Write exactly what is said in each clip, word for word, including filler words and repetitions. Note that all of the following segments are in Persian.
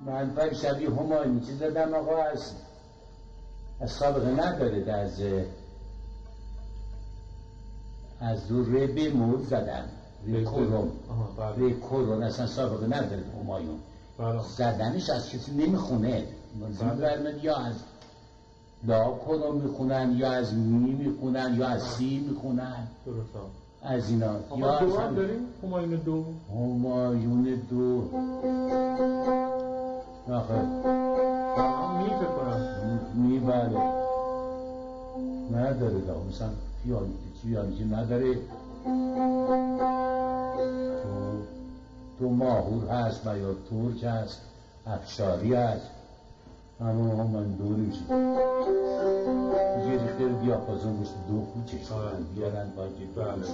من پر شبیه همایونی چیز زدم آقا، از از سابقه نداره، از از دو ربه مول زدم ری کرون ری کرون اصلا سابقه نداره همایون زدنش از کسی نمیخونه برمید، یا از لا کرون میخونن یا از می میخونن یا از سی میخونن از اینا. یا دو هم داریم همایون دو همایون دو آخه می فکر کنم می بله نداره دا مثلا پیانی پیانی که نداره. تو تو ماهور هست و یا ترک هست افشاری هست اما هم من دو نمیشه یه ریخته دیاپازون بشت دو خوب چشتن بیارن با که بله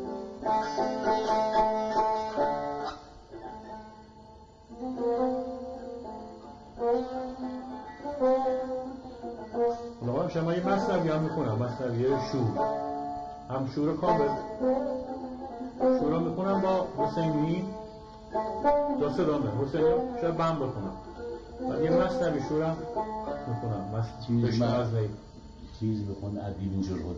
نوام شما یه مصنوی هم میخونم، مصنوی شور هم شور کامل شور هم میخونم با حسینی دو صدامه حسینی شاید بم بخونم و یه مصنوی شور هم میخونم چیز مصنوی چیز بخون عدیب اینجور بود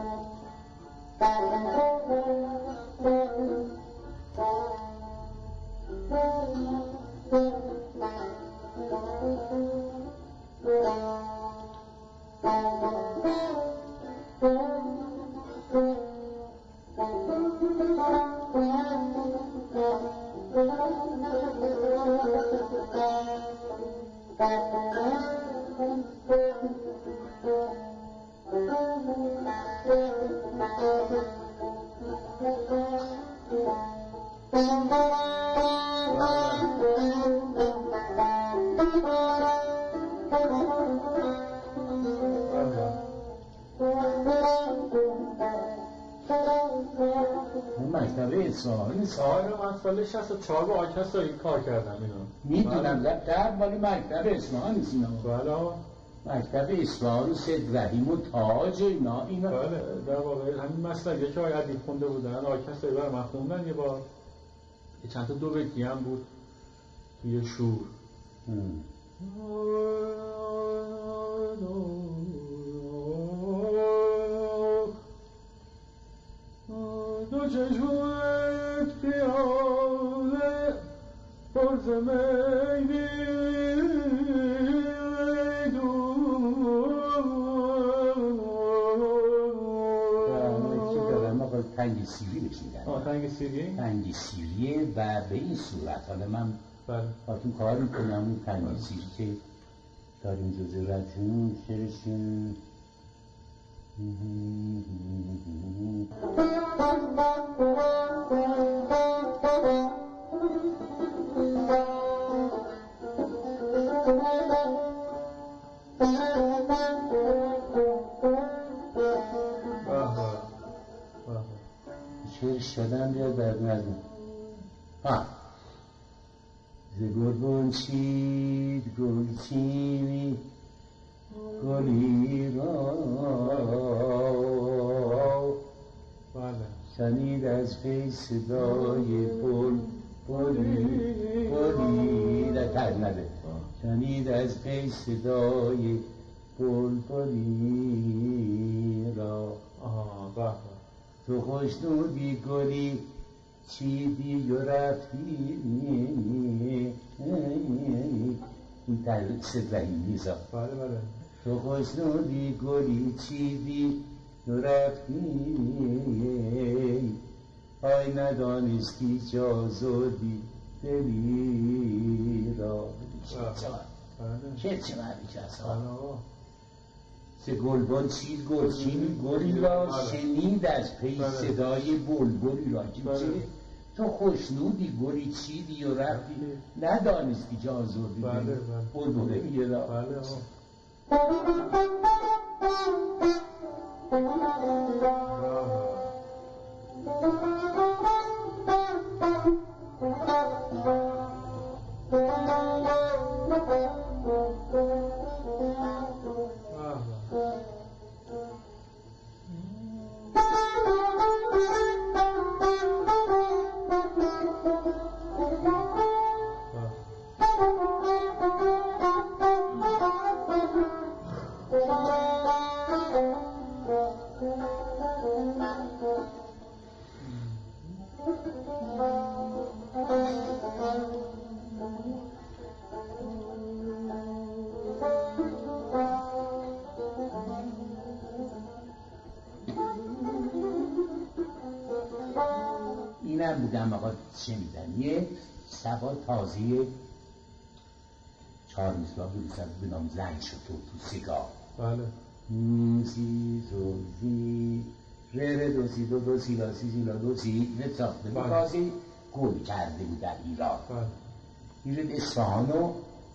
مکتبه اصفهانی سال من سال شصت و چهار با آرکستر کار کردم اینو میدونم در مالی مکتبه اصفهانی سینا بله مکتبه اصفهانی سید رحیم و تاج اینا اینا بله در واقع همین مسئله که آقای ادیب خونده بودن آرکستر برای من خوندن یه بار یه چند تا دو بیتی هم بود توی شور دو چشمت پیاله پرز میلی تنگ سیری بشیدن آه تنگ سیری؟ تنگ سیریه و به این صورت حالا من باتون کار میکنم اون تنگ سیری که داریم جزء رجون شرشون شعر شدن یا درد ندون ها ز گلبن چید گل چینی گلی را شنید از پی صدای بل بلی بلی در تر نده شنید از پی صدای بل بلی را تو خوشنودی گلی چیدی و رفتی این تعلیق صد رحیم نیزا بله بله تو خوشنودی گلی چیدی و رفتی آی ندانستی جا زودی دلی را چه چه مردی که اصلا سه گلبان چید گل چینی گلی را شنید از پی صدای بلبلی را تو خوشنودی گلی چیدی و رفتی ندانستی جا زودی بلبلی را بودم آقا شنیدم یه سبا تازه چهار روز باب روز به نام زنگ شد تو تو سیگار بله موزی زوزی ره ره دوزی دو دو سیلا سی سیلا دو سی نه ساخته بود تازه گل کرده بود در ایران بله میرد اصفهانو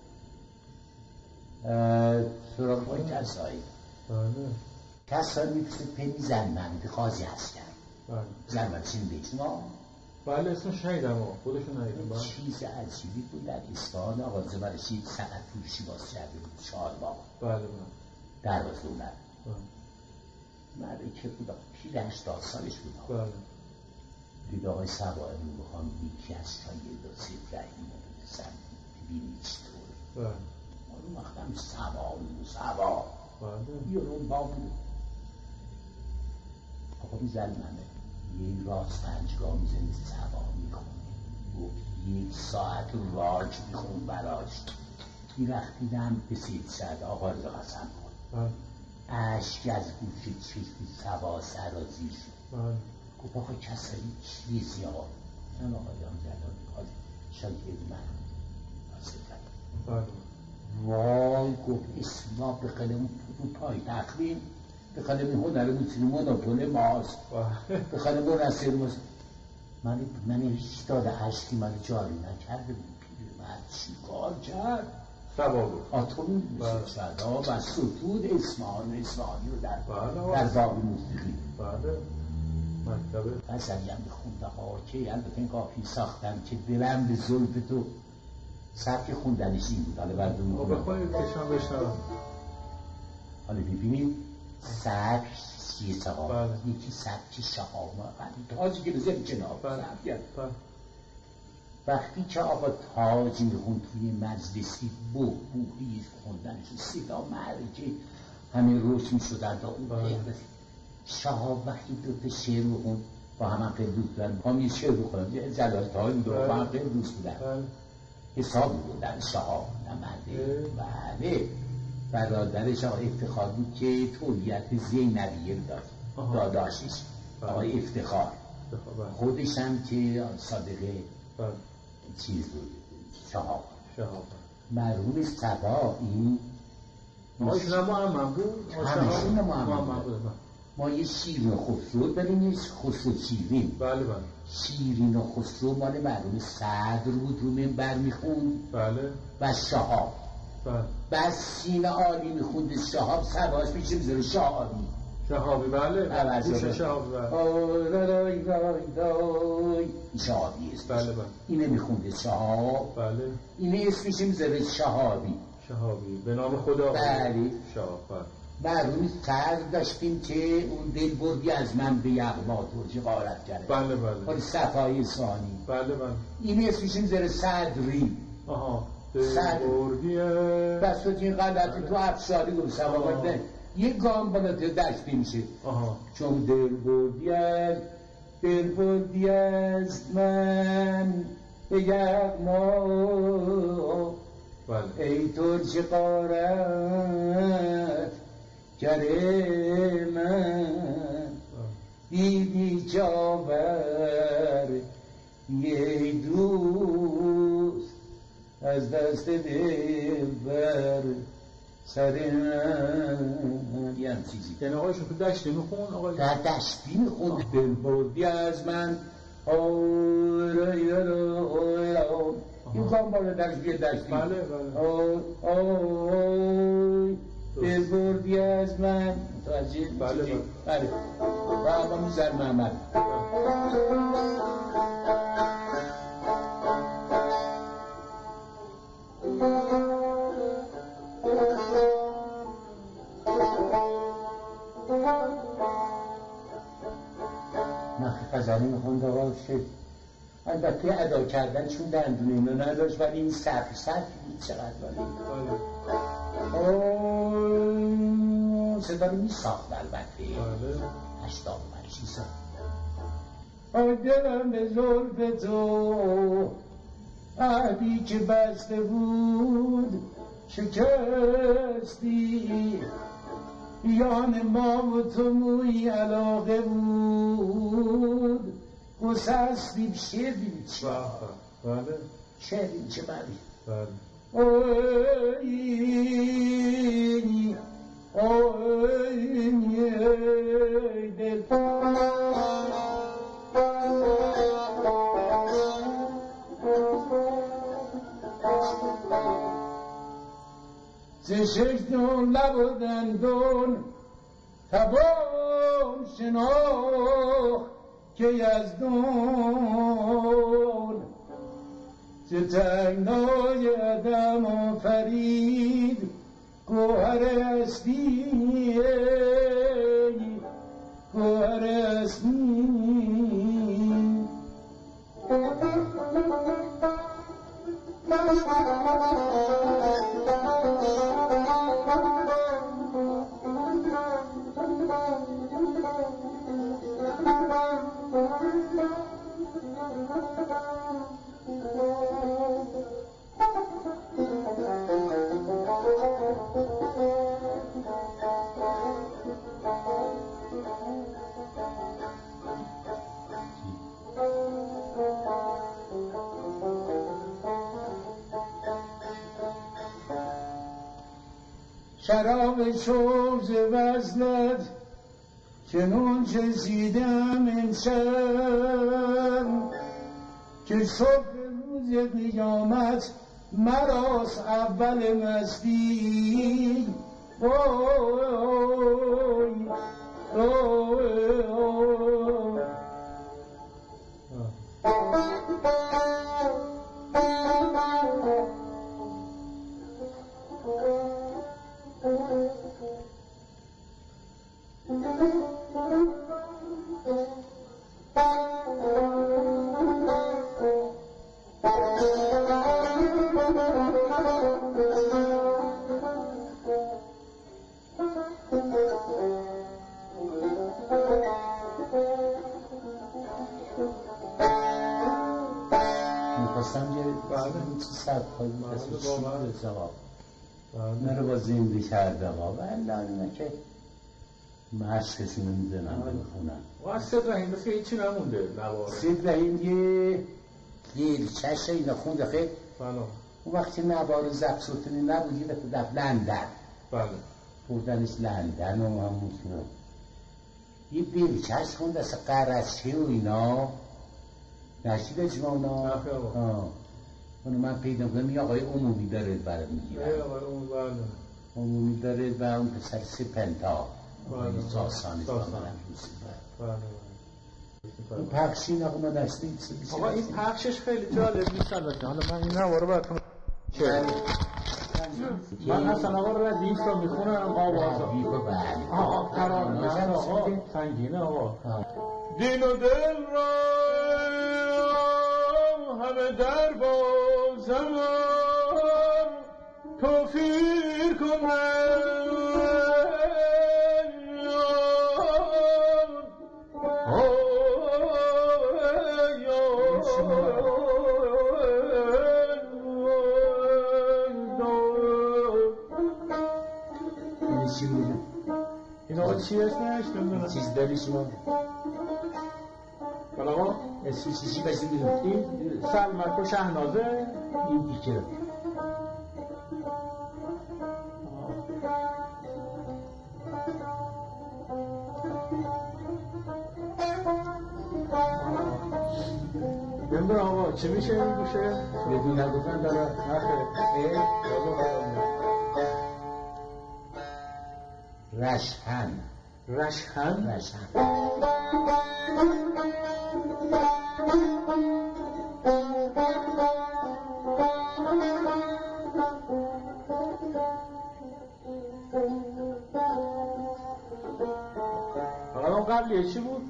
سراغ های کسایی بله کسایی میپسید پنی زنمند قاضی هستن بله زنمند شنیده شما بله اسمش شنیدم آقا خودشون ندیدم بله چیز عجیبی بود در اصفهان آقا زبرش یک سقط فروشی باز کرده بود چهار ماه بله بله درواز دولت بله مرده که بود پیر هشتاد سالش بود بله دید آقای سواره رو بخوام یکی از شاید و سیب رحیم رو بسن بینی چطور بله اون وقتم سوا بود سوا بله یه رو با بود آقا میزن منه یه راست پنجگاه میزنی سوا میخونه گفت یک ساعت راج میخون براش این وقت دیدم به سید شد آقا رضا قسم کن بله عشق از گوش چشمی سوا سرازی شد بله گفت آقا کسایی چیزی ها من آقایان جلال قاضی شاگرد من آسفت بله وای گفت اسما به قلم رو پای تقویم به قلم هنر موسیقی مونوپول ماست به قلم رسل ماست من من هیچ داده عشقی من جاری نکرده بود پیر من چی کار کرد سوا بود آتومی میشه شدا و ستود اسمان اسمانی رو در بله در باب موسیقی بله مکتبه غزلی هم بخوندم آقا که البته این کافی ساختم که دلم به زلف تو سبک خوندنش این بود حالا بعد اون آقا بخواهید کشم بشنم حالا ببینید سبک چیه سقا بله. یکی سبک شهاب تازی که بزن جناب بله. سبک بله. وقتی که آقا تاج میخوند توی مجلسی بو بوهی خوندنش صدا مرگه همه روش میشدن تا اون بله. شهاب وقتی دو تا شعر بخوند با هم خیلی دوست بودن با هم یه شعر بخوندن جلال تایی بود با هم خیلی دوست بودن بله. حسابی بودن شهاب نمرده بله برادرش آقای افتخار بود که تولیت زینبیه داشت داداشش آقای افتخار خودش هم که صادقه بله. چیز بود شهاب شهاب مرحوم صبا این آقایشون هم محمد بود همشون محمد محمد بود ما یه شیرین خسرو داریم یه خسرو شیرین بله بله شیرین و خسرو مال مرحوم صدر بود رو منبر میخوند بله و شهاب بله بعد سین عالی میخوند شهاب سباش میشه میذاره شهابی شهابی بله گوش شهابی بله این شهابی اسمش بله بله اینه میخونده شهاب بله اینه اسمش میذاره شهابی شهابی به نام خدا بله شهاب بله مرحوم صدر داشتیم که اون دل بردی از من به یغما ترجی غارت کرده بله بله حال صفای ثانی بله بله این اسمش میذاره صدری آها صدر بردیه بس این غلطی تو افشاری گفت سوابت یه گام بالاتر دشتی میشه آها چون دل بردی از دل بردی از من به یغما بله ای ترش غارت گره من دیدی جاور یه دوست از دست دل بر سر من یه هم چیزی یعنی آقایشون تو دشتی میخون آقای در دشتی میخون دل بردی از من آی این کام بالا درش بیه دشتی بله بله آی دل بردی از من متوجه بله بله بله و اما میزر محمد نخی غزلی میخونده باشه البته ادا کردن چون دندون اینو نداشت ولی این صرف صرف بود چقدر ولی صدا رو میساخت البته هشتاد و پنج سال آی دلم به زلف تو عهدی که بسته بود شکستی بیان ما و تو موی علاقه بود گسستیم شعر بینید چی بله شعر این چه معنی بله اوینی اوینی دل ز ششم لب و دندون توان شناخت که یزدان ز تنگنای عدم آفرید گوهر هستی گوهر هستی شراب شوز وزنت چنون چشیدم امشب که صبح روز قیامت مراست اول مستی وای وای من رو با زنده کردم و الان اینه که مشق کسی نمیدنم بخونم و از سید رحیم بس که هیچی نمونده نواره سید رحیم یه یه چشت اینا خونده خیلی بله اون وقتی نوار زبط سلطانی نبود یه دفعه در لندن بله بردنش لندن و همون کنم یه بیرچش خونده از قرصه و اینا نشید اجماع اونا نخیه آقا اونو من پیدا کنم یه آقای عمومی داره برای میگیرم یه آقای عمومی بله عمومی داره و اون پسر سی پنتا بله ساسانی ساسانی بله این پخشی این آقا ما دسته آقا این پخشش خیلی جالب نیست البته حالا من این نواره براتون چه من حسن آقا رو ردیف رو میخونم آوازا آقا قرار آقا سنگینه آقا دین و دل را همه در بازم توفیر کنم این آقا چی اسمش؟ چیز داری شما؟ بله آقا؟ اسمی چیزی بسی بیدون این سلمک و شهنازه این دیگه نمیدونم آقا چه میشه این گوشه؟ بدون نگفتن داره نخه رشحن رشحن؟ رشحن حالا قبلیه چی بود؟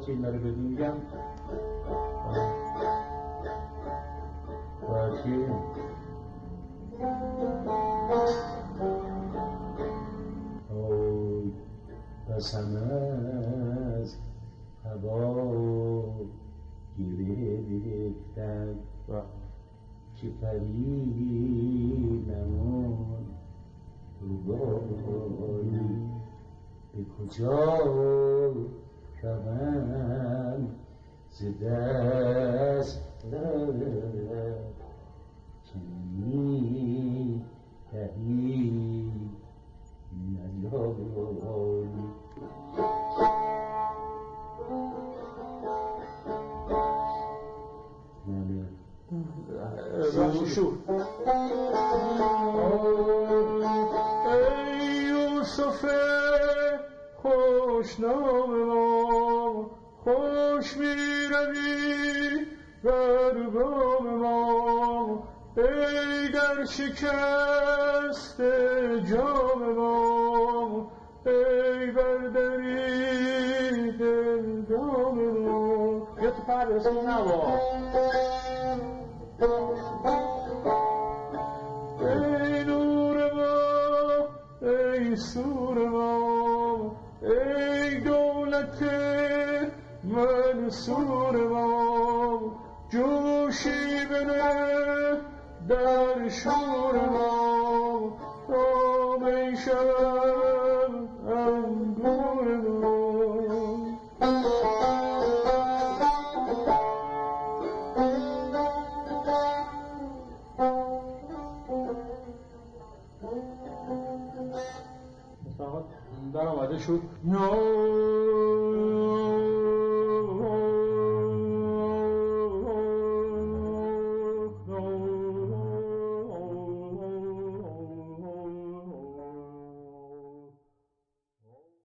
بچه اینا رو بدون میگم باشه اوی بسم از هوا گرفتن چه پری نمون روبایی به کجا روم ز دست چنین دهی نیایی شور ای یوسف خوشنام ما خوش میروی بر بام ما ای در شکست جام ما ای بر دری دلدام ما یا تو پرسی نوا ای نور ما ای سور ما ای دولت منصور ما جوشی بنه در شور ما تا می شود انگور ما در آمده شد نو